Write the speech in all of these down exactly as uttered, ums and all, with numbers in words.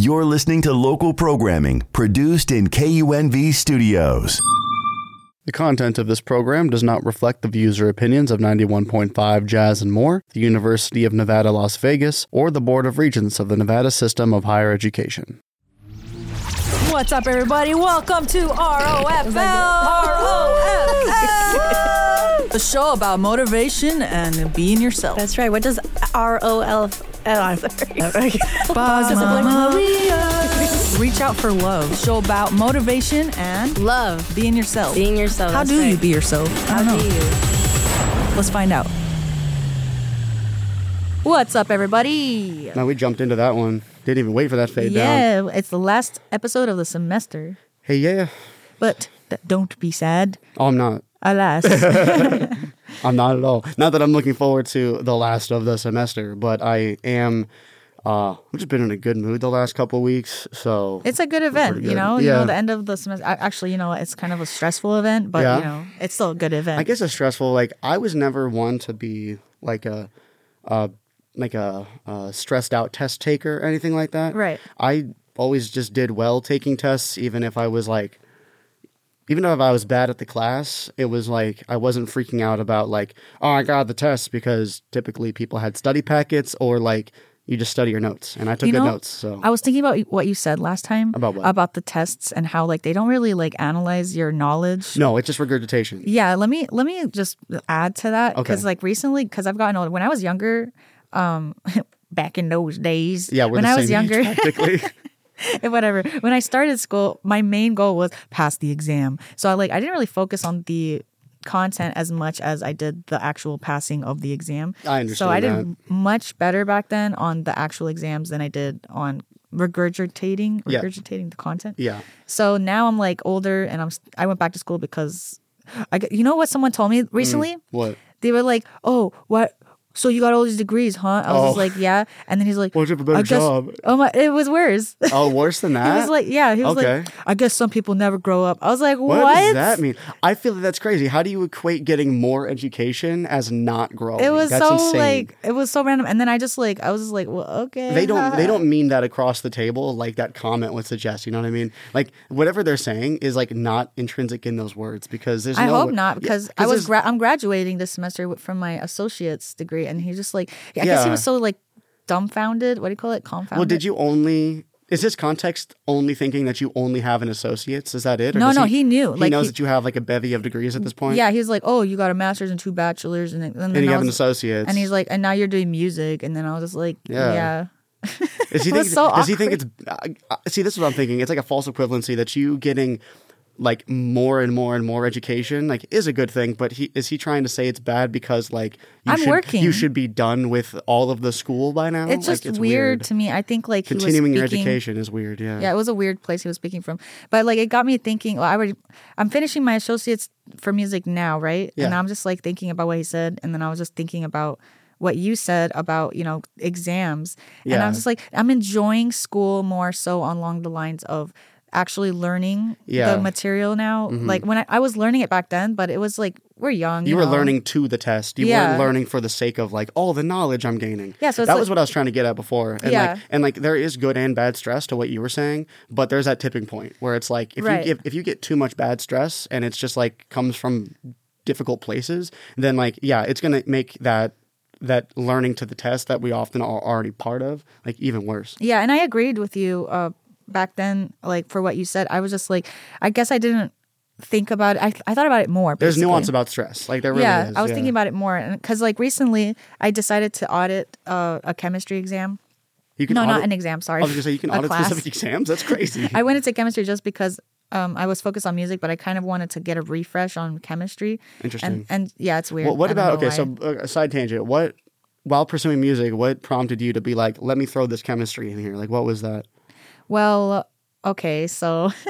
You're listening to local programming produced in K U N V studios. The content of this program does not reflect the views or opinions of ninety-one point five Jazz and More, the University of Nevada, Las Vegas, or the Board of Regents of the Nevada System of Higher Education. What's up, everybody? Welcome to R O F L! R O F L! The show about motivation and being yourself. That's right. What does R O L... Oh, I'm sorry. Reach out for love. The show about motivation and Love. being yourself. Being yourself. How that's do right. you be yourself? I How don't do know. you? Let's find out. What's up, everybody? Now we jumped into that one. Didn't even wait for that fade down. Yeah, it's the last episode of the semester. Hey, yeah. But th- don't be sad. Oh, I'm not. Alas. I'm not at all. Not that I'm looking forward to the last of the semester, but I am. Uh, I've just been in a good mood the last couple of weeks, so It's a good event, pretty you good. know. You Yeah. know, the end of the semester. I- Actually, you know, it's kind of a stressful event, but Yeah. you know, it's still a good event. I guess it's stressful. Like I was never one to be like a, uh, like a, uh stressed out test taker or anything like that. Right. I always just did well taking tests, even if I was like, even if I was bad at the class. It was like I wasn't freaking out about like, oh, I got the test, because typically people had study packets or like you just study your notes, and I took You good know, notes. So I was thinking about what you said last time About what? about the tests and how like they don't really like analyze your knowledge. no, it's just regurgitation. Yeah, let me let me just add to that because Okay. like recently, because I've gotten older. When I was younger, um, back in those days, Yeah, we're when the I was same age, younger, practically. whatever. When I started school, my main goal was pass the exam. So I like I didn't really focus on the content as much as I did the actual passing of the exam. I understand So I did that. much better back then on the actual exams than I did on regurgitating Yeah. regurgitating the content. Yeah. So now I'm like older and I'm I went back to school because I got- you know what someone told me recently? What? They were like, "Oh, what? So you got all these degrees, huh?" I was just Oh. like, "Yeah." And then he's like, Why don't you have a better I guess- job? Oh my! It was worse. Oh, worse than that? He was like, yeah, he was Okay. like, I guess some people never grow up. I was like, what? What does that mean? I feel that that's crazy. How do you equate getting more education as not growing? It was that's so insane. like, it was so random. And then I just like, I was just like, well, okay. They don't they don't mean that across the table like that comment would suggest, you know what I mean? Like whatever they're saying is like not intrinsic in those words, because there's I no hope way- not Yeah, because I was there's- gra- I'm graduating this semester with- from my associate's degree, and he just like, I guess he Yeah. was so like dumbfounded. What do you call it? Confounded. Well, did you only is this context only thinking that you only have an associate's? Is that it? Or No, does no, he knew. He Like, knows he- that you have like a bevy of degrees at this point? Yeah, he's like, oh, you got a master's and two bachelors, and then and, And then you I have an was- associate's. and he's like, and now you're doing music, and then I was just like, Yeah. yeah. Does he It think, was so does he think it's awkward. uh, uh, see, this is what I'm thinking. It's like a false equivalency that you getting like more and more and more education like is a good thing, but he is he trying to say it's bad because like you I'm should working. you should be done with all of the school by now? It's Like, just weird, to me. I think like he was Continuing your speaking- education is weird, yeah. Yeah, it was a weird place he was speaking from. But like it got me thinking, well, I already I'm finishing my associates for music now, right? Yeah. And I'm just like thinking about what he said, and then I was just thinking about what you said about, you know, exams. And Yeah. I'm just like I'm enjoying school more so along the lines of actually learning Yeah. Mm-hmm. the material now. Like when I, I was learning it back then, but it was like we're young. You You, were know? learning to the test. You Yeah. weren't learning for the sake of like all the knowledge I'm gaining. Yeah, so it's that like- was what I was trying to get at before. And Yeah. like and like there is good and bad stress to what you were saying, but there's that tipping point where it's like if Right. you if, if you get too much bad stress and it's just like comes from difficult places, then like yeah, it's gonna make that that learning to the test that we often are already part of like even worse. Yeah, and I agreed with you uh, back then, like for what you said. I was just like, I guess I didn't think about it. I, I thought about it more. There's basically. nuance about stress. Like there really yeah, is. I was yeah. thinking about it more because like recently I decided to audit uh, a chemistry exam. You can No, not audit- an exam. Sorry, I was gonna say you can a audit class. specific exams. That's crazy. I went into chemistry just because um, I was focused on music, but I kind of wanted to get a refresh on chemistry. Interesting. And, and yeah, it's weird. Well, what I don't about know okay? So why. uh, a side tangent. What while pursuing music, what prompted you to be like, let me throw this chemistry in here? Like, what was that? Well, okay, so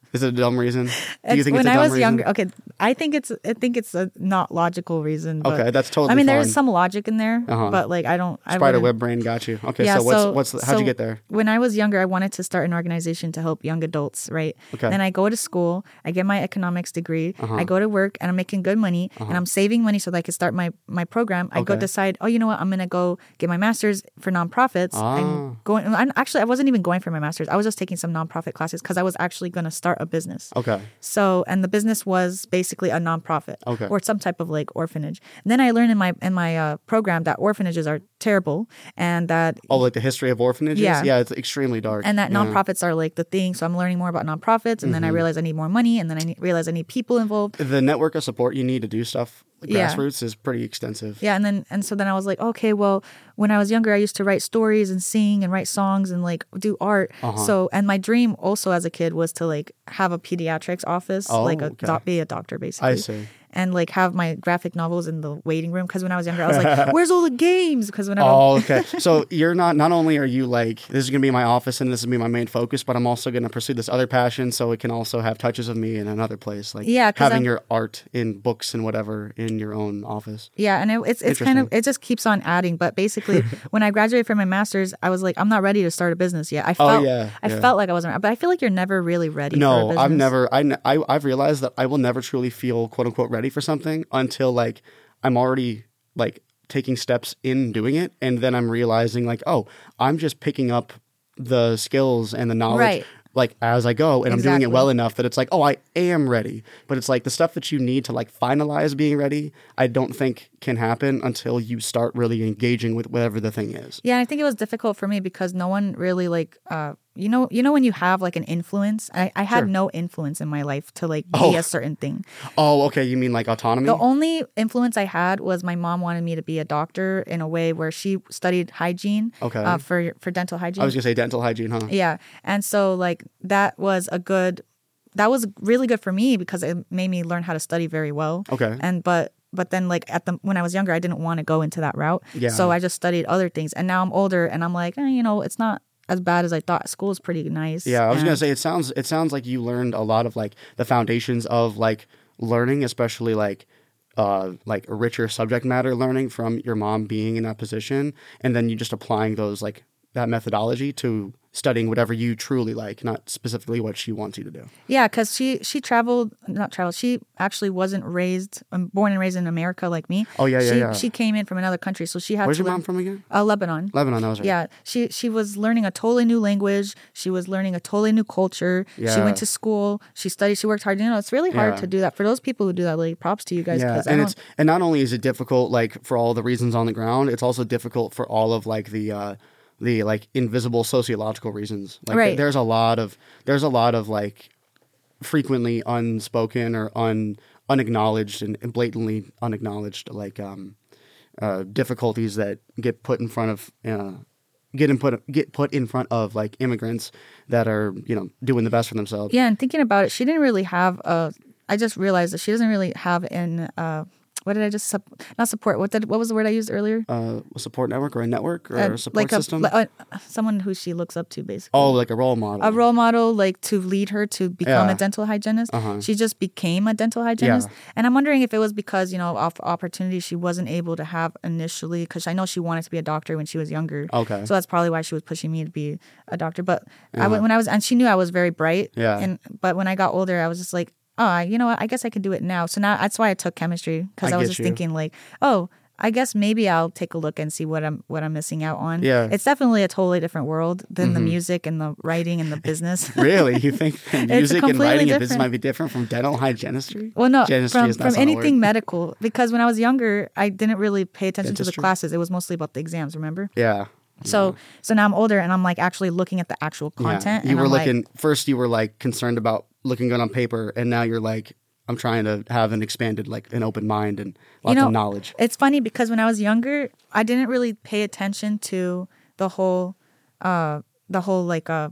Is it a dumb reason? Do you It's- think when it's a I dumb was reason? younger, okay, I think it's I think it's a not logical reason. But, Okay, that's totally I mean, fine. there's some logic in there, Uh-huh. but like I don't. I Spider wouldn't- web brain got you. Okay, Yeah, so what's so- what's the, how'd so you get there? When I was younger, I wanted to start an organization to help young adults, right? Okay. Then I go to school, I get my economics degree, Uh-huh. I go to work, and I'm making good money, and I'm saving money so that I can start my my program. I go Okay. decide, oh, you know what? I'm gonna go get my master's for nonprofits. Ah. I'm going. I'm, actually, I wasn't even going for my master's. I was just taking some nonprofit classes because I was actually gonna start a business. Okay. So, and the business was basically a nonprofit Okay. or some type of like orphanage. And then I learned in my in my uh, program that orphanages are terrible and that Oh, like the history of orphanages? Yeah. Yeah, it's extremely dark. and that Yeah. nonprofits are like the thing. So I'm learning more about nonprofits, and then Mm-hmm. I realized I need more money, and then I need, realized I need people involved. The network of support you need to do stuff like Yeah. grassroots is pretty extensive. Yeah, and then and so then I was like, okay, well, when I was younger, I used to write stories and sing and write songs and like do art. Uh-huh. So and my dream also as a kid was to like have a pediatrics office, Oh, like a okay. doc, be a doctor basically. I see. And like have my graphic novels in the waiting room because when I was younger, I was like, "Where's all the games?" Because when I Oh, okay. So you're not. Not only are you like, this is gonna be my office and this is gonna be my main focus, but I'm also gonna pursue this other passion, so it can also have touches of me in another place, like Yeah, 'cause having I'm- your art in books and whatever in your own office. yeah, and it, it's it's kind of Interesting. it just keeps on adding. But basically, when I graduated from my master's, I was like, I'm not ready to start a business yet. I Oh, felt yeah, I yeah. felt like I wasn't, but I feel like you're never really ready. for a No, business. I've never. I, n- I I've realized that I will never truly feel quote unquote ready for something until like I'm already like taking steps in doing it, and then I'm realizing like, oh, I'm just picking up the skills and the knowledge. Right. Like as I go, and I'm doing it Exactly. well enough that it's like, oh, I am ready. But it's like the stuff that you need to like finalize being ready, I don't think can happen until you start really engaging with whatever the thing is. Yeah, I think it was difficult for me because no one really like uh you know you know when you have like an influence. I, I had Sure. no influence in my life to like be Oh. a certain thing. Oh, okay. You mean like autonomy? The only influence I had was my mom wanted me to be a doctor in a way where she studied hygiene. Okay. Uh, for for dental hygiene. I was gonna say dental hygiene, huh? Yeah. And so like that was a good that was really good for me because it made me learn how to study very well. Okay. And but but then like at the when I was younger I didn't want to go into that route. Yeah. So I just studied other things. And now I'm older and I'm like, eh, you know, it's not as bad as I thought. School is pretty nice. Yeah, I was and- gonna say it sounds it sounds like you learned a lot of like the foundations of like learning, especially like uh like richer subject matter learning from your mom being in that position, and then you just applying those like that methodology to studying whatever you truly like, not specifically what she wants you to do. Yeah, because she she traveled, not traveled. She actually wasn't raised, um, born and raised in America like me. Oh, yeah, yeah, she, yeah. She came in from another country, so she had Where's to your learn, mom from again? Uh, Lebanon. Lebanon, that was right. Yeah, she she was learning a totally new language. She was learning a totally new culture. She Yeah. went to school. She studied. She worked hard. You know, it's really hard Yeah. to do that. For those people who do that, like props to you guys. Yeah, 'cause I and don't- it's and not only is it difficult like for all the reasons on the ground, it's also difficult for all of like the uh the like invisible sociological reasons. Like Right. there's a lot of there's a lot of like frequently unspoken or un unacknowledged and and blatantly unacknowledged like um uh difficulties that get put in front of uh get in put get put in front of like immigrants that are, you know, doing the best for themselves. yeah, and thinking about it, she didn't really have a. I just realized that she doesn't really have an. Uh, what did I just sup- not support? What did what was the word I used earlier? Uh, a support network or a network or Uh, a support like a, system. like, uh, someone who she looks up to, basically. oh, like a role model. A role model, like to lead her to become Yeah. a dental hygienist. Uh-huh. She just became a dental hygienist, Yeah. and I'm wondering if it was because you know of opportunities she wasn't able to have initially. Because I know she wanted to be a doctor when she was younger. Okay. so that's probably why she was pushing me to be a doctor. But I, Yeah. w- when I was, and she knew I was very bright. Yeah. And but when I got older, I was just like, oh, you know what? I guess I could do it now. So now that's why I took chemistry because I I, was get just you. thinking like, oh, I guess maybe I'll take a look and see what I'm what I'm missing out on. Yeah. It's definitely a totally different world than the music and the writing and the business. Really? You think that music and completely writing and business different. might be different from dental hygienistry? Well, no, Dentistry from, is- that's from not a anything word. medical. Because when I was younger, I didn't really pay attention to the Dentistry? classes. It was mostly about the exams, remember? Yeah. So so now I'm older and I'm like actually looking at the actual Yeah. content. You and were I'm looking, like, first you were like concerned about looking good on paper, and now you're like, I'm trying to have an expanded, like an open mind and lots you know, of knowledge. It's funny because when I was younger, I didn't really pay attention to the whole, uh, the whole like uh,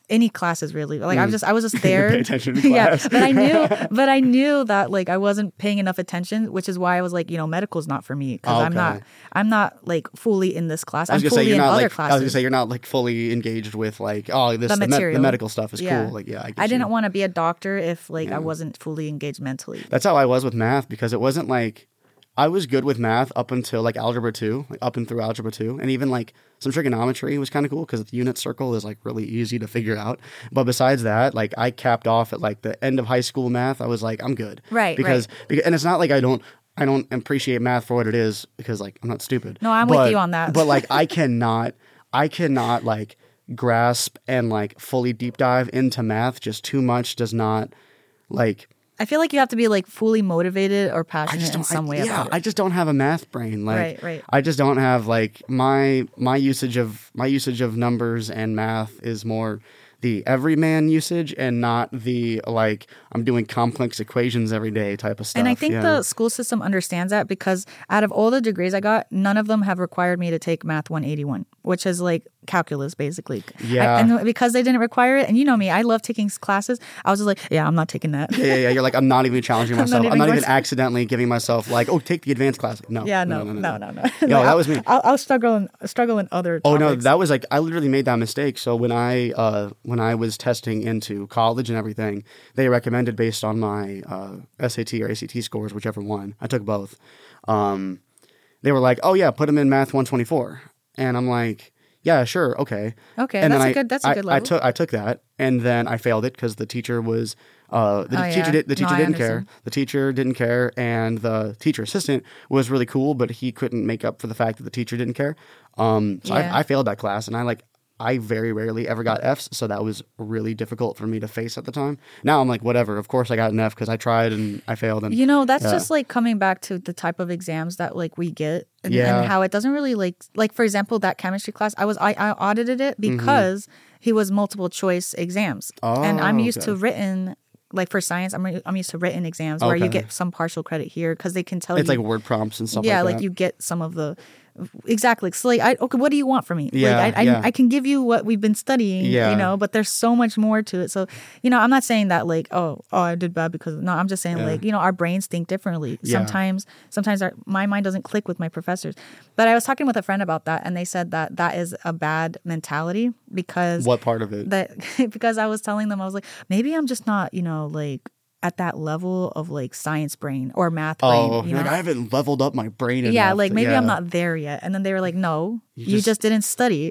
any classes really. Like I was Mm. just I was just there. Pay attention to Yeah, class. but I knew but I knew that like I wasn't paying enough attention, which is why I was like, you know, medical's not for me because I'm not Okay. I'm not like fully in this class. I was I'm gonna say fully you're in not other like classes. I was gonna say you're not like fully engaged with like oh this The the, med- material. the medical stuff is Yeah. cool. Like yeah, I, get I didn't you. want to be a doctor if like Yeah. I wasn't fully engaged mentally. That's how I was with math because it wasn't like I was good with math up until like algebra two, like up and through algebra two, and even like some trigonometry was kind of cool because the unit circle is like really easy to figure out. But besides that, like I capped off at like the end of high school math. I was like, I'm good, Right, Because, because and it's not like I don't I don't appreciate math for what it is because like I'm not stupid. No, I'm with But- you on that. But like I cannot I cannot like grasp and like fully deep dive into math. Just too much does not like. I feel like you have to be like fully motivated or I passionate just in don't. some I, way yeah, about it. I just don't have a math brain. Like, Right, right. I just don't have like my my usage of my usage of numbers and math is more the everyman usage and not the like I'm doing complex equations every day type of stuff. And I think yeah. the school system understands that because out of all the degrees I got, none of them have required me to take Math one eighty-one, which is like calculus basically. Yeah. I, and because they didn't require it, and you know me, I love taking classes. I was just like, yeah, I'm not taking that. yeah, yeah, yeah. You're like I'm not even challenging I'm not myself. I'm even not going even to- accidentally giving myself like oh take the advanced class. No. Yeah, no, no, no, no. no. Yo, that was me. I'll, I'll struggle in struggle in other. Oh no, topics. that was like I literally made that mistake. So when I uh, when I was testing into college and everything, they recommended based on my uh, S A T or A C T scores, whichever one. I took both. Um, they were like, "Oh yeah, put them in Math one twenty-four," and I'm like, "Yeah, sure, okay." Okay, and that's then a I, good- that's a I- good I level. took I took that, and then I failed it because the teacher was uh, the Oh, teacher yeah. did, the No, teacher I didn't care. understand. The teacher didn't care, and the teacher assistant was really cool, but he couldn't make up for the fact that the teacher didn't care. Um, so Yeah. I, I failed that class, and I like I very rarely ever got Fs, so that was really difficult for me to face at the time. Now I'm like, whatever. Of course, I got an F because I tried and I failed. And You know, that's Yeah. just like coming back to the type of exams that like we get and, Yeah. and how it doesn't really like like for example that chemistry class I was I, I audited it because he was multiple choice exams and I'm Mm-hmm. Oh, used to okay. written like for science I'm I'm used to written exams where you Okay. get some partial credit here because they can tell it's you like word prompts and stuff yeah like like that. you get some of the exactly so like I okay what do you want from me Yeah, like I, I yeah. I can give you what we've been studying Yeah. you know but there's so much more to it so you know I'm not saying that like oh oh I did bad because no I'm just saying Yeah. like you know our brains think differently Yeah. sometimes sometimes our my mind doesn't click with my professors but I was talking with a friend about that and they said that that is a bad mentality because What part of it? that because I was telling them I was like maybe I'm just not you know like at that level of like science brain or math brain oh, you like know I haven't leveled up my brain enough. yeah, like maybe yeah. I'm not there yet. And then they were like, no, you, just- just, didn't study.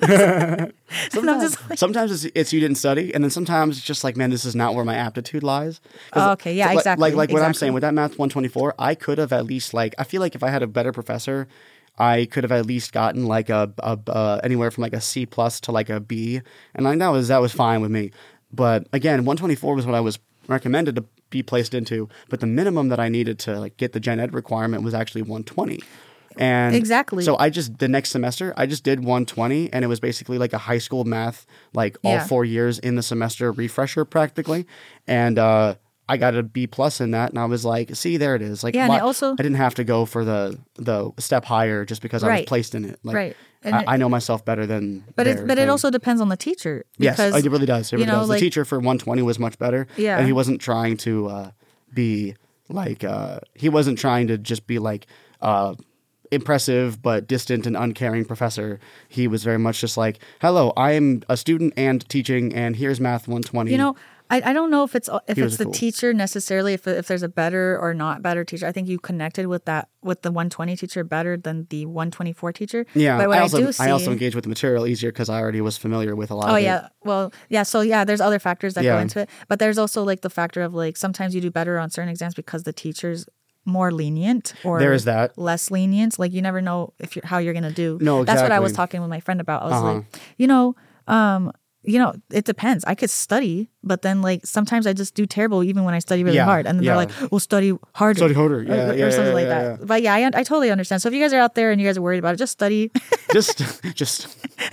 And I'm Sometimes, just like, sometimes it's, it's you didn't study, and then sometimes it's just like, man, this is not where my aptitude lies. 'Cause, Oh, okay, yeah, like- exactly, Like, like what I'm exactly. saying with that Math one twenty-four, I could have at least like, I feel like if I had a better professor, I could have at least gotten like a, a uh, anywhere from like a C plus to like a B, and like that was that was fine with me. But again, one twenty-four was what I was recommended to be placed into, but the minimum that I needed to like get the gen ed requirement was actually one twenty. And Exactly. So I just the next semester I just did one twenty, and it was basically like a high school math, like all Yeah. four years in the semester refresher practically, and uh, I got a B plus in that, and I was like, see, there it is. Like, Yeah, and why- it also- I didn't have to go for the the step higher just because I was Right. placed in it. Like, Right. And I, it- I know myself better than. but their it, but it thing. also depends on the teacher. Yes, Because, it really does. It you really know, does. like- the teacher for one twenty was much better. Yeah. And he wasn't trying to uh, be like, uh, he wasn't trying to just be like uh, impressive but distant and uncaring professor. He was very much just like, hello, I am a student and teaching, and here's Math one twenty. You know, I, I don't know if it's if He was it's the cool. teacher necessarily. If if there's a better or not better teacher, I think you connected with that with the one twenty teacher better than the one twenty-four teacher. Yeah, but what I I, also do see, I also engaged with the material easier because I already was familiar with a lot Oh of it. yeah, well yeah. So yeah, there's other factors that Yeah. go into it, but there's also like the factor of like sometimes you do better on certain exams because the teacher's more lenient or There is that. less lenient. Like you never know if you're how you're gonna do. No, That's what I was exactly. talking with my friend about. I was Uh-huh. like, you know, um, you know, it depends. I could study, but then like sometimes I just do terrible even when I study really Yeah, hard. And then yeah. they're like, well, study harder. Study harder. Or- Yeah, or, yeah, something yeah, like yeah, that. yeah. But yeah, I, I totally understand. So if you guys are out there and you guys are worried about it, just study. just just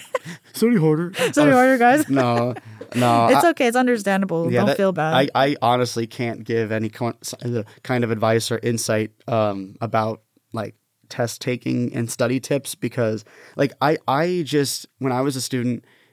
study harder. Study Uh, harder, guys. No, no. It's I- okay. It's understandable. Don't that- feel bad. I, I honestly can't give any con- uh, kind of advice or insight um, about like test taking and study tips because like I, I just when I was a student,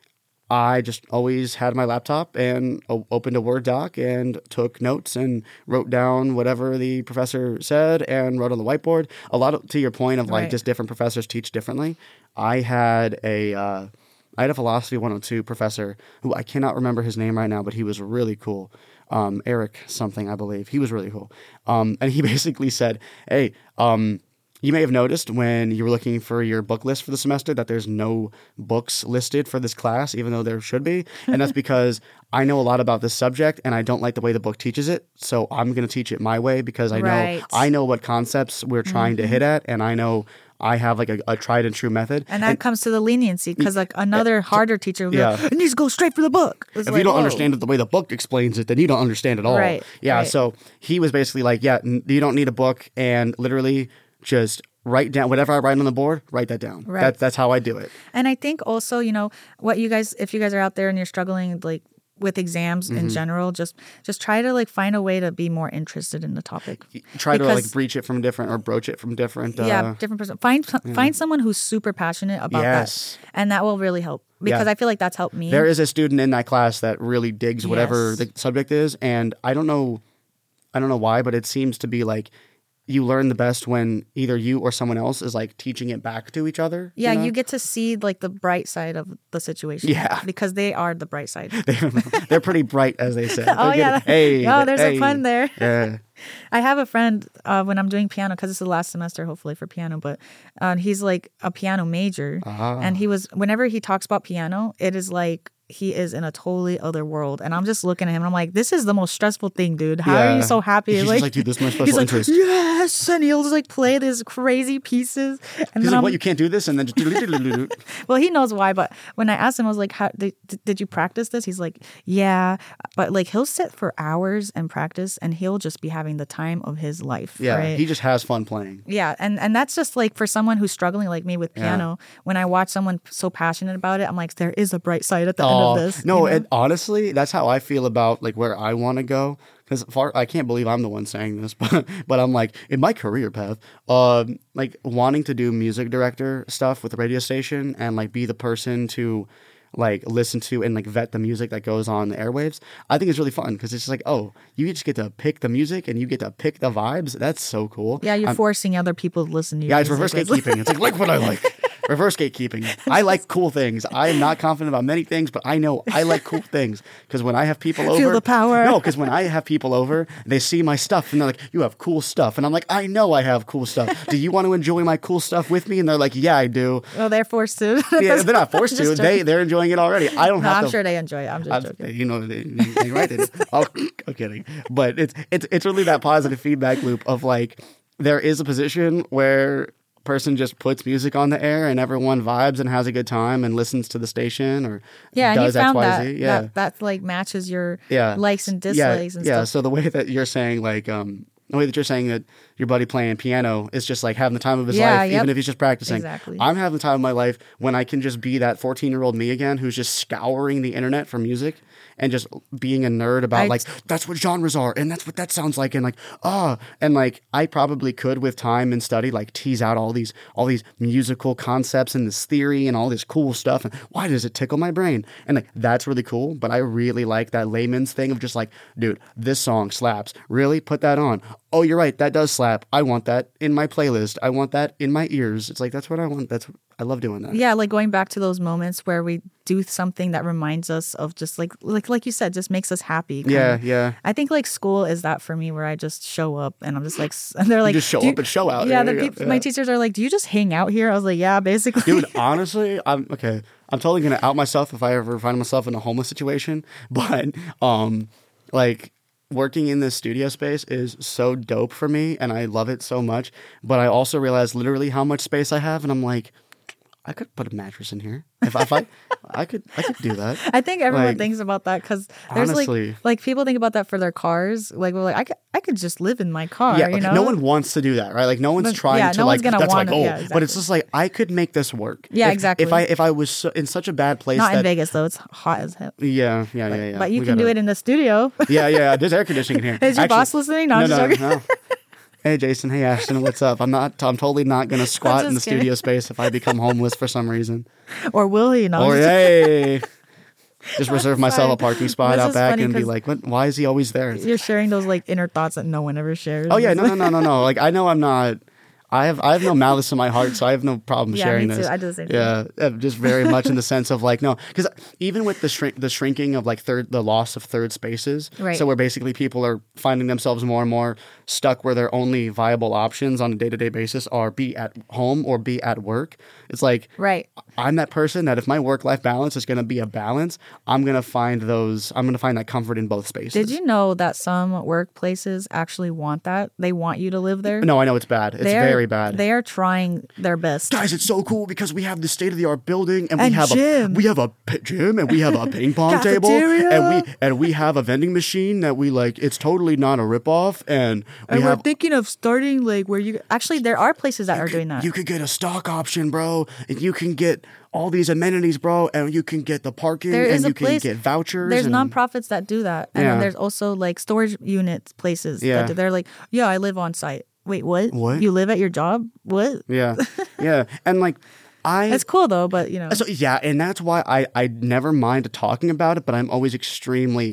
I just always had my laptop and o- opened a Word doc and took notes and wrote down whatever the professor said and wrote on the whiteboard. A lot of, to your point of like Right. just different professors teach differently. I had a uh, I had a philosophy one oh two professor who I cannot remember his name right now, but he was really cool. Um, Eric something, I believe. He was really cool. Um, and he basically said, hey, um, you may have noticed when you were looking for your book list for the semester that there's no books listed for this class, even though there should be. And that's because I know a lot about this subject and I don't like the way the book teaches it. So I'm going to teach it my way because I know Right. I know what concepts we're trying to hit at, and I know I have like a, a tried and true method. And that comes to the leniency because like another harder teacher will be Yeah. like, it needs to go straight for the book. It's If like, you don't whoa. understand it the way the book explains it, then you don't understand it all. Right, Yeah. right. So he was basically like, yeah, n- you don't need a book, and literally just write down whatever I write on the board, write that down. Right. That's that's how I do it. And I think also, you know, what you guys, if you guys are out there and you're struggling like with exams Mm-hmm. in general, just just try to like find a way to be more interested in the topic. Try to like Because- breach it from different or broach it from different. Uh, yeah, different person. Find find someone who's super passionate about Yes. that, and that will really help because Yeah. I feel like that's helped me. There is a student in that class that really digs whatever Yes. the subject is, and I don't know, I don't know why, but it seems to be like you learn the best when either you or someone else is like teaching it back to each other. yeah, know? you get to see like the bright side of the situation. Yeah. because they are the bright side. They're pretty bright, as they say. Oh They're yeah, good. Hey, oh there's hey. a pun there. Yeah. I have a friend uh, when I'm doing piano because it's the last semester, hopefully for piano. But uh, he's like a piano major, Ah. and he was whenever he talks about piano, it is like he is in a totally other world. And I'm just looking at him, and I'm like, this is the most stressful thing, dude. How are Yeah. you so happy? He's just like, dude, this is my special he's like, interest. yes, and he'll just like play these crazy pieces. And He's then like, I'm, what, you can't do this? And then just well, he knows why. But when I asked him, I was like, how did, did you practice this? He's like, yeah, but like he'll sit for hours and practice, and he'll just be having the time of his life. yeah, right? he just has fun playing. Yeah, and and that's just like for someone who's struggling like me with piano. When I watch someone so passionate about it, I'm like, there is a bright side at the end Oh, of this. no, you know? and honestly, that's how I feel about like where I want to go. Because far, I can't believe I'm the one saying this, but but I'm like in my career path, um, like wanting to do music director stuff with the radio station and like be the person to like listen to and like vet the music that goes on the airwaves. I think it's really fun because it's just like, oh, you just get to pick the music and you get to pick the vibes. That's so cool. yeah, you're I'm- forcing other people to listen to you. Yeah, it's reverse gatekeeping. It's like, like what I like. Reverse gatekeeping. I like cool things. I am not confident about many things, but I know I like cool things. Because when I have people over. Feel the power. No, because when I have people over, they see my stuff and they're like, you have cool stuff. And I'm like, I know I have cool stuff. Do you want to enjoy my cool stuff with me? And they're like, yeah, I do. Oh, they're forced to. Yeah, they're not forced to. Just They, joking. they're enjoying it already. I don't No, have I'm to. sure they enjoy it. I'm just I'm, joking. you know, they, they, they right. They do. Oh, I'm kidding. But it's it's it's really that positive feedback loop of like there is a position where person just puts music on the air and everyone vibes and has a good time and listens to the station or Yeah, and you does found X, Y, that, Z. Yeah. that that like matches your yeah. likes and yeah, dislikes and yeah. stuff. So the way that you're saying like um the way that you're saying that your buddy playing piano is just like having the time of his Yeah, life, yep. even if he's just practicing. Exactly. I'm having the time of my life when I can just be that fourteen year old me again who's just scouring the internet for music and just being a nerd about I- like, that's what genres are and that's what that sounds like. And like, ah, and like I probably could with time and study, like tease out all these, all these musical concepts and this theory and all this cool stuff. And why does it tickle my brain? And like, that's really cool. But I really like that layman's thing of just like, dude, this song slaps. Really? Put that on. Oh, you're right. That does slap. I want that in my playlist. I want that in my ears. It's like, that's what I want. That's, I love doing that. Yeah, like going back to those moments where we do something that reminds us of just like like like you said, just makes us happy. kind Yeah, of. yeah. I think like school is that for me, where I just show up and I'm just like, s- and they're like, just show "Do you-" up and show out. Yeah, Yeah, the yeah, peop- yeah. my teachers are like, "Do you just hang out here?" I was like, "Yeah, basically." Dude, honestly, I'm okay. I'm totally gonna out myself if I ever find myself in a homeless situation. But um, like working in this studio space is so dope for me, and I love it so much. But I also realize literally how much space I have, and I'm like, I could put a mattress in here. If, if I, I could, I could do that. I think everyone Like, thinks about that because there's honestly. like like people think about that for their cars. Like we're like, I could I could just live in my car. Yeah, you like, know, no one wants to do that, right? Like no one's But- trying yeah, to no like one's gonna that's my wanna- goal. yeah, But it's exactly. just like I could make this work. Yeah, If- exactly. If I if I was so, in such a bad place, not that, in Vegas though. It's hot as hell. Yeah, yeah, yeah, yeah. But you We can do gotta- it in the studio. Yeah, yeah. There's air conditioning in here. Is your boss listening? No, I'm no, just no, joking. no. Hey, Jason. Hey, Ashton. What's up? I'm not. I'm totally not gonna squat in the just kidding. studio space if I become homeless for some reason. Or will he? No, I'm Or just- hey, Just reserve myself a parking spot This out is back funny and be 'cause- like, what, why is he always there? You're sharing those like inner thoughts that no one ever shares. Oh yeah, It's no, like- no, no, no, no. Like I know I'm not. I have I have no malice in my heart, so I have no problem Yeah, sharing me too. this. I do the same thing. Yeah, uh, just very much in the sense of like no, because even with the shrink the shrinking of like third the loss of third spaces, Right. so where basically people are finding themselves more and more stuck where their only viable options on a day to day basis are be at home or be at work. It's like Right. I'm that person that if my work life balance is going to be a balance, I'm going to find those. I'm going to find that comfort in both spaces. Did you know that some workplaces actually want that? They want you to live there. No, I know it's bad. It's They are- very bad. They are trying their best. Guys, it's so cool because we have the state of the art building, and, And we have gym. a we have a p- gym, and we have a ping pong table, Cafeteria. and we and we have a vending machine that we like. It's totally not a ripoff, and we And have. we're thinking of starting like where you actually there are places that are doing that. You could get a stock option, bro, and you can get all these amenities, bro, and you can get the parking, There and is you a can place. get vouchers. There's and, nonprofits that do that, and Yeah. then there's also like storage unit places. Yeah. that do, they're like, yeah, I live on site. Wait, what? What? You live at your job? What? Yeah, yeah, and like I. It's cool though, but you know, So yeah, and that's why I I never mind talking about it, but I'm always extremely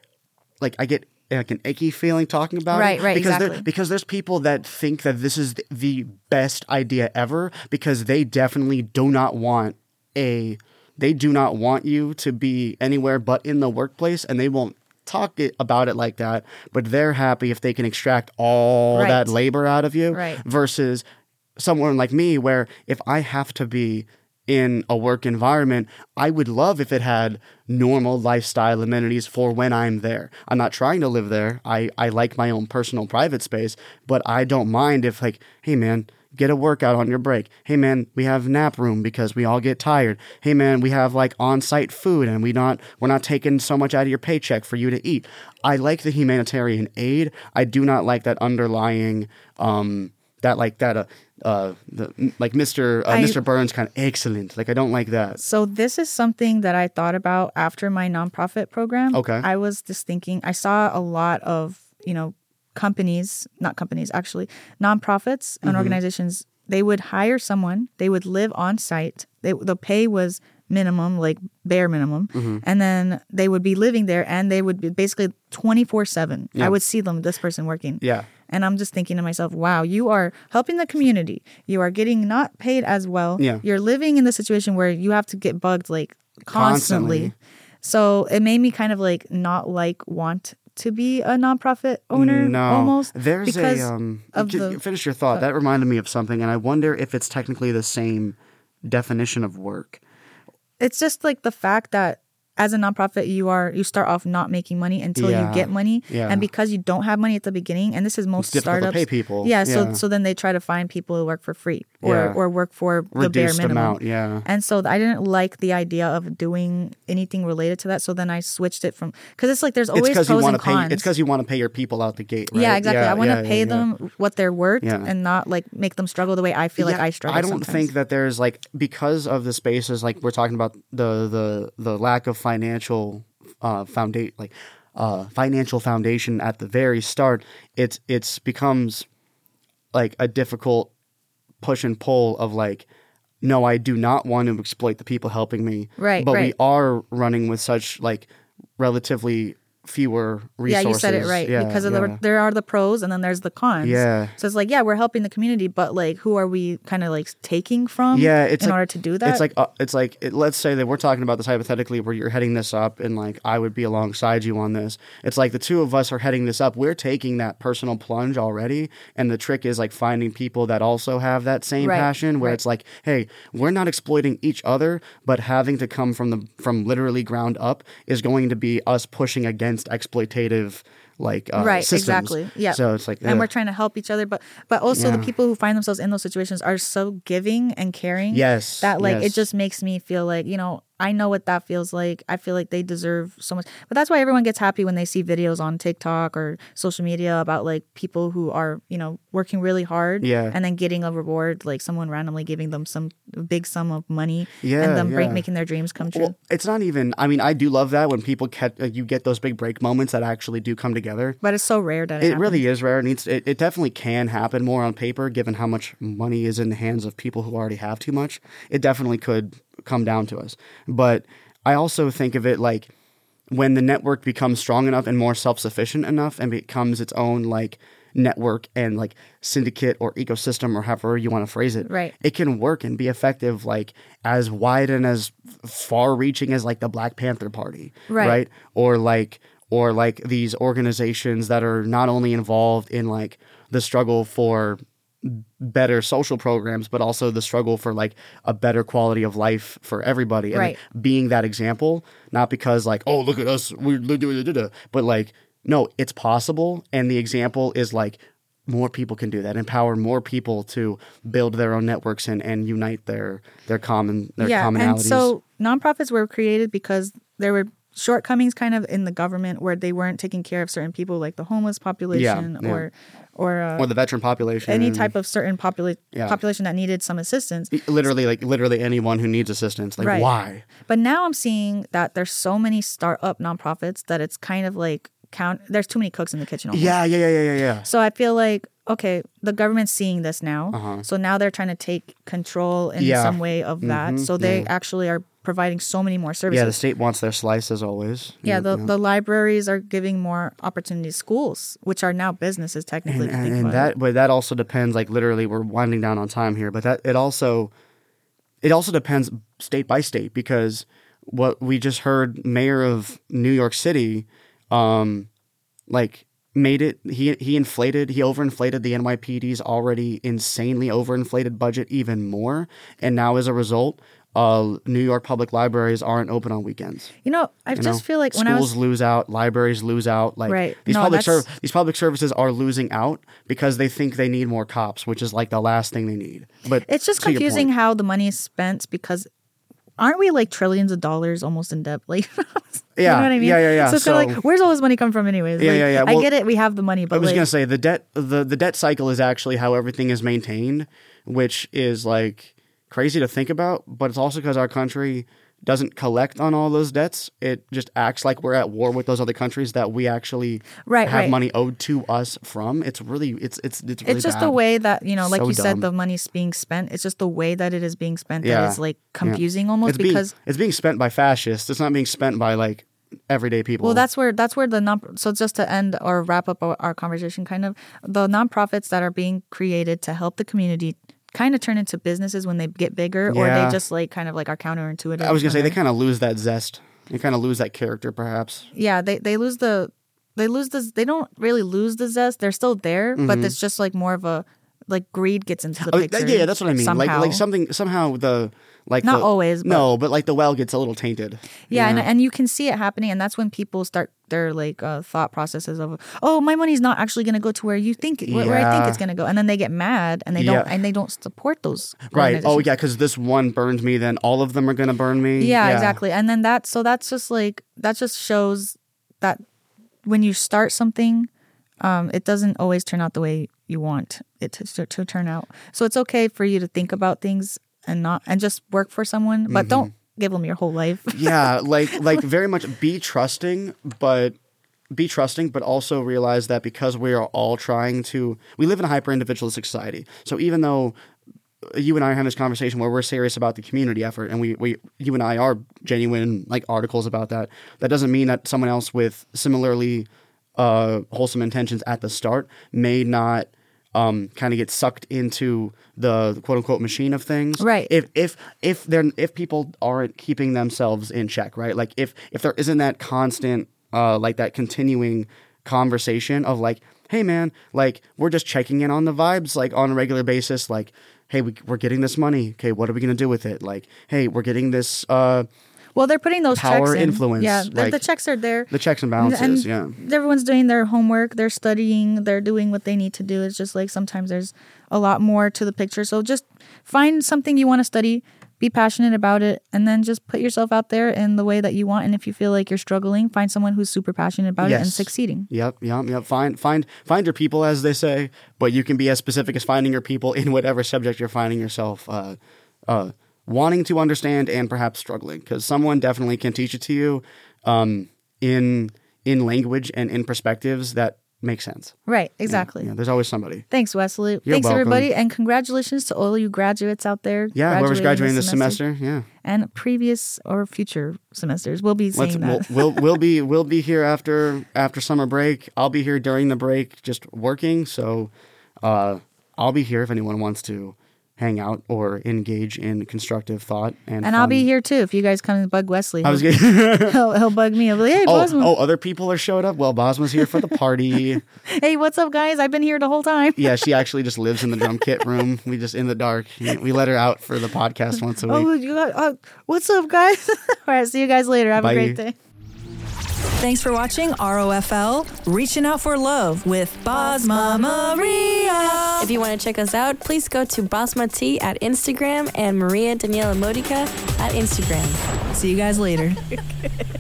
like I get like an icky feeling talking about Right, it. right, because there- exactly. because there's people that think that this is the, the best idea ever because they definitely do not want a they do not want you to be anywhere but in the workplace, and they won't talk it, about it like that, but they're happy if they can extract all Right. that labor out of you Right. versus someone like me where if I have to be in a work environment, I would love if it had normal lifestyle amenities for when I'm there. I'm not trying to live there. I, I like my own personal private space, but I don't mind if like, hey man, get a workout on your break. Hey man, we have nap room because we all get tired. Hey man, we have like on-site food and we not we're not taking so much out of your paycheck for you to eat. I like the humanitarian aid. I do not like that underlying um that like that uh uh the like Mister uh, I- Mister Burns kind of excellent. Like I don't like that. So this is something that I thought about after my nonprofit program. Okay. I was just thinking, I saw a lot of, you know, companies, not companies, actually, nonprofits and organizations, they would hire someone, they would live on site. They, the pay was minimum, like bare minimum. And then they would be living there and they would be basically twenty-four seven. Yeah. I would see them, this person working. Yeah. And I'm just thinking to myself, wow, you are helping the community. You are getting not paid as well. Yeah. You're living in the situation where you have to get bugged like constantly. Constantly. So it made me kind of like not like want to be a nonprofit owner No, almost. there's because a um. of j- the- finish your thought. That reminded me of something, and I wonder if it's technically the same definition of work. It's just like the fact that as a nonprofit, you are you start off not making money until Yeah. you get money, Yeah. and because you don't have money at the beginning, and this is most It's difficult to startups. pay people. Yeah, so Yeah. so then they try to find people who work for free or Yeah. or work for the bare Reduced minimum. amount, yeah. And so I didn't like the idea of doing anything related to that. So then I switched it from because it's like there's It's always because pros you want and to pay. cons. It's because you want to pay your people out the gate. Right? Yeah, exactly. I want to yeah, pay yeah, them what they're worth Yeah. and not like make them struggle the way I feel like Yeah, I struggle. I don't sometimes. think that there's like because of the spaces like we're talking about the the the lack of financial uh foundation like uh financial foundation at the very start. It's it's becomes like a difficult push and pull of like. No, I do not want to exploit the people helping me. Right, But we right. are running with such like relatively fewer resources. Yeah, you said it right. Yeah, because of yeah. the there are the pros and then there's the cons. Yeah. So it's like, yeah, we're helping the community, but like who are we kind of like taking from Yeah, it's in like- order to do that? It's like uh, it's like it, let's say that we're talking about this hypothetically, where you're heading this up, and like I would be alongside you on this. It's like the two of us are heading this up. We're taking that personal plunge already, and the trick is like finding people that also have that same Right, passion. Where right. it's like, hey, we're not exploiting each other, but having to come from the from literally ground up is going to be us pushing against exploitative like uh, right, systems. exactly. Yeah. So it's like, and ugh. we're trying to help each other, but but also the Yeah. people who find themselves in those situations are so giving and caring. Yes, That like yes. it just makes me feel like, you know, I know what that feels like. I feel like they deserve so much. But that's why everyone gets happy when they see videos on TikTok or social media about like people who are, you know, working really hard Yeah. and then getting a reward, like someone randomly giving them some big sum of money Yeah, and them break, yeah. making their dreams come true. Well, it's not even. I mean, I do love that when people get uh, you get those big break moments that actually do come together. but it's so rare that it, It happens. really is rare. It needs. It, it definitely can happen more on paper, given how much money is in the hands of people who already have too much. It definitely could come down to us. But I also think of it like when the network becomes strong enough and more self-sufficient enough and becomes its own like network and like syndicate or ecosystem or however you want to phrase it, Right. it can work and be effective like as wide and as far-reaching as like the Black Panther Party, Right. right? Or like or like these organizations that are not only involved in like the struggle for better social programs, but also the struggle for like a better quality of life for everybody. And Right. like, being that example, not because like, oh, look at us, we're doing, but like, no, it's possible. And the example is like, more people can do that. Empower more people to build their own networks and, and unite their their common their yeah, commonalities. and so nonprofits were created because there were shortcomings kind of in the government where they weren't taking care of certain people, like the homeless population yeah. or or, uh, or the veteran population, any type of certain popula- Yeah. population that needed some assistance. literally like literally anyone who needs assistance. Like Right. why? But now I'm seeing that there's so many startup nonprofits that it's kind of like count. There's too many cooks in the kitchen. Almost. Yeah, yeah, yeah, yeah, yeah, yeah. So I feel like, okay, the government's seeing this now. Uh-huh. So now they're trying to take control in Yeah. some way of that. Mhm, So they yeah. actually are providing so many more services. Yeah, the state wants their slice as always. Yeah, the, the libraries are giving more opportunities. Schools, which are now businesses technically. and, if you and, think and about that it. but that also depends, like literally we're winding down on time here, but that it also it also depends state by state, because what we just heard mayor of New York City um like made it he he inflated he overinflated the N Y P D's already insanely overinflated budget even more, and now as a result uh New York public libraries aren't open on weekends. You know, I You just know? feel like when schools I was lose out, libraries lose out. Like Right. these No, public that's- serv- these public services are losing out because they think they need more cops, which is like the last thing they need. But it's just to your confusing point- how the money is spent because aren't we like trillions of dollars almost in debt? Like, you Yeah, know what I mean? yeah, yeah, yeah. So it's kind of So- like, where's all this money come from, anyways? Yeah, Like, yeah, yeah. I Well, get it. We have the money, but I was like, gonna say the debt the, the debt cycle is actually how everything is maintained, which is like crazy to think about, but it's also because our country doesn't collect on all those debts. It just acts like we're at war with those other countries that we actually Right, have right. money owed to us from. It's really it's it's it's really it's just bad. the way that, you know, like So you said, dumb. the money's being spent. It's just the way that it is being spent Yeah, that is like yeah. confusing almost it's being, because it's being spent by fascists. It's not being spent by like everyday people. well, that's where that's where the non so just to end or wrap up our, our conversation, kind of the nonprofits that are being created to help the community kind of turn into businesses when they get bigger, or Yeah. they just like kind of like are counterintuitive. I was gonna say and they they're- kind of lose that zest. They kind of lose that character, perhaps. yeah, they they lose the they lose the they don't really lose the zest. They're still there, but it's just like more of a like greed gets into the Oh, picture. yeah, that's what I mean. Somehow. Like like something somehow the like Not the- always, but- no, but like the well gets a little tainted. Yeah, you and, know? and you can see it happening, and that's when people start their like uh, thought processes of, oh, my money's not actually going to go to where you think where, where I think Yeah. it's going to go, and then they get mad and they don't Yeah. and they don't support those. right. Oh organizations. yeah, because this one burned me, then all of them are gonna burn me. yeah, exactly. And then that so that's just like that just shows that when you start something, um, it doesn't always turn out the way you want it to, to, to turn out. So it's okay for you to think about things and not and just work for someone, but don't give them your whole life. yeah, like like very much be trusting, but be trusting, but also realize that because we are all trying to, we live in a hyper individualistic society. So even though you and I are having this conversation where we're serious about the community effort, and we, we you and I are genuine like articles about that, that doesn't mean that someone else with similarly uh, wholesome intentions at the start may not um, kind of get sucked into the quote unquote machine of things. Right. If if if they're if people aren't keeping themselves in check, right? Like if if there isn't that constant uh, like that continuing conversation of like, hey man, like we're just checking in on the vibes like on a regular basis, like, hey, we, we're getting this money. Okay, what are we gonna do with it? Like, hey, we're getting this uh, Well, they're putting those Power, checks in. influence, Yeah, the, like, the checks are there. the checks and balances. yeah. Everyone's doing their homework. They're studying. They're doing what they need to do. It's just like sometimes there's a lot more to the picture. So just find something you want to study, be passionate about it, and then just put yourself out there in the way that you want. And if you feel like you're struggling, find someone who's super passionate about it and Yes. succeeding. Yep, yep, yep. Find find find your people, as they say, but you can be as specific as finding your people in whatever subject you're finding yourself uh, uh, wanting to understand and perhaps struggling, because someone definitely can teach it to you um, in in language and in perspectives that make sense. Right, exactly. Yeah, there's always somebody. Thanks, Wesley. You're Thanks, welcome. everybody. And congratulations to all you graduates out there. Yeah, whoever's graduating this semester. Yeah. And previous or future semesters. We'll be saying Let's, that. We'll, we'll, we'll, be, we'll be here after after summer break. I'll be here during the break just working. So uh, I'll be here if anyone wants to hang out or engage in constructive thought. And and fun. I'll be here too if you guys come and bug Wesley. I was He'll, getting... he'll, he'll bug me. He'll be like, hey, oh, Bosma. oh, other people are showed up? Well, Bosma's here for the party. Hey, what's up, guys? I've been here the whole time. Yeah, she actually just lives in the drum kit room. We just in the dark. We let her out for the podcast once a week. Oh, you got, uh, what's up, guys? All right, see you guys later. Have Bye. a great day. Thanks for watching R O F L, Reaching Out for Love with Bosma Maria. If you want to check us out, please go to Bosma T at Instagram and Maria Daniela Modica at Instagram. See you guys later.